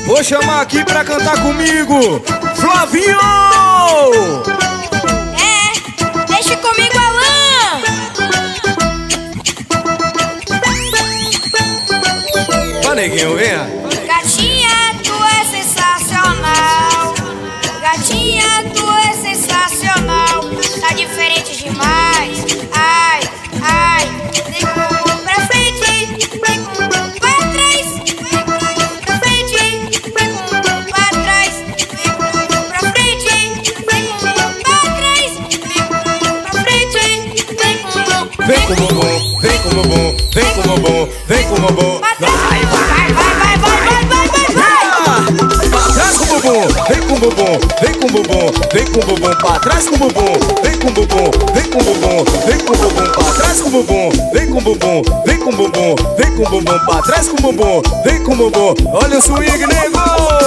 Vou chamar aqui pra cantar comigo Flavinho! Deixa comigo, Alan! Ó, neguinho, venha. Gatinha, tu é sensacional. Gatinha, tu é sensacional. Tá diferente demais. Ai, ai. Vem com o bumbum pra frente, vem com o bumbum pra trás. Vem com o bumbum pra frente, vem com o bumbum pra trás. Vem com o bumbum pra frente, vem com o bumbum pra trás. Vem com o bumbum pra frente, vem com o bumbum. Vem com o bumbum, vem com o bumbum, vem com o bumbum, vem com o bumbum. Vai, Pra trás com o bumbum, vem com o bumbum, vem com o bumbum, vem com o bumbum. Pra trás com o bumbum, vem com o bumbum, vem com o bumbum, vem com o bumbum. Pra trás com o bumbum, vem com o bumbum, vem com o bumbum, vem com o bumbum. Pra trás com o bumbum, vem com o bumbum. Olha o swing, nego!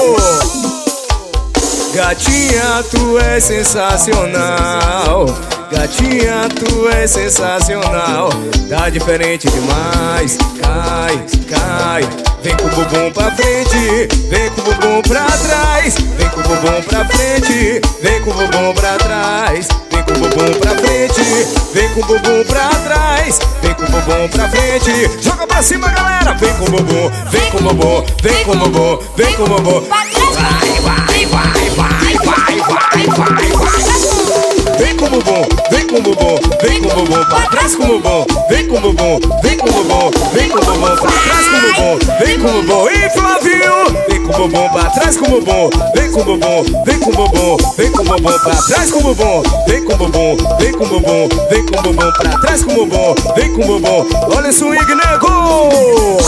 Gatinha, tu é sensacional. Gatinha, tu é sensacional. Tá diferente demais. Cai, cai. Vem com o bumbum pra frente, vem com o bumbum pra trás. Vem com o bumbum pra frente, vem com o bumbum pra trás. Vem com o bumbum pra frente, vem com o bumbum pra trás. Vem com o bumbum pra frente. Joga pra cima, galera. Vem com o bumbum, vem com o bumbum, vem com o bumbum, vem com o bumbum. Vai, vai, vai, vai, vai, vai, vai, vai. Vem com o bumbum, vem com o bumbum, vem com o bumbum. Pra trás com o bumbum, vem com o bumbum, vem com o bumbum, vem com o bumbum. Pra trás com o bumbum, vem com o bumbum. E Flavinho, vem com o bumbum, pra trás com o bumbum, vem com o bumbum, vem com o bumbum, vem com o bumbum. Pra trás com o bumbum, vem com o bumbum, vem com o bumbum, vem com o bumbum. Pra trás com o bumbum, vem com o bumbum. Olha esse swing, nego!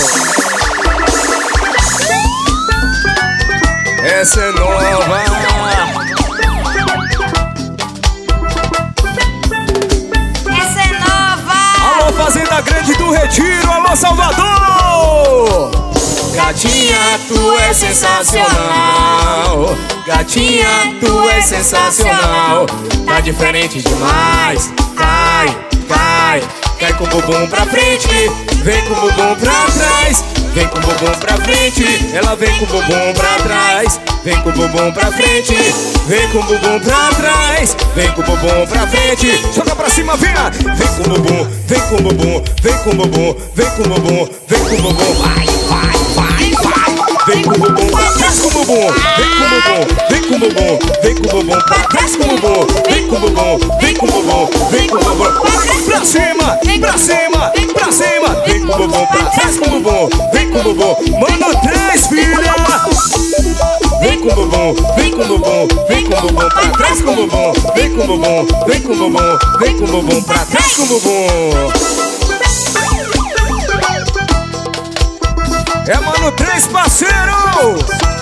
Essa é nova. Fazenda Grande do Retiro, alô Salvador! Gatinha, tu é sensacional. Gatinha, tu é sensacional. Tá diferente demais. Cai, cai. Cai com o bumbum pra frente, vem com o bumbum pra trás. Vem com o bumbum pra frente, ela vem com o bumbum pra trás. Vem com o bumbum pra frente, vem com o bumbum pra trás. Vem com o bumbum pra frente, joga pra cima, venha. Vem com o bumbum, vem com o bumbum, vem com o bumbum, vem com o bumbum, vem com o bumbum. Vai, vai, vai, vai. Vem com o bumbum, pra trás com o bumbum. Vem com o bumbum, vem com o bumbum, vem com o bumbum. Pra trás com o bumbum, vem com o bumbum, vem com o bumbum, vem com o bumbum. Pra cima, pra cima, pra cima. Vem com o bumbum, pra trás com o bumbum, vem com o bumbum. Mano 3, filha. Vem com o bumbum, vem com o bumbum, vem com o bumbum. Pra trás com o bumbum, vem com o bumbum, vem com o bumbum, vem com o bumbum. Pra trás com o bumbum. É Mano 3, parceiro!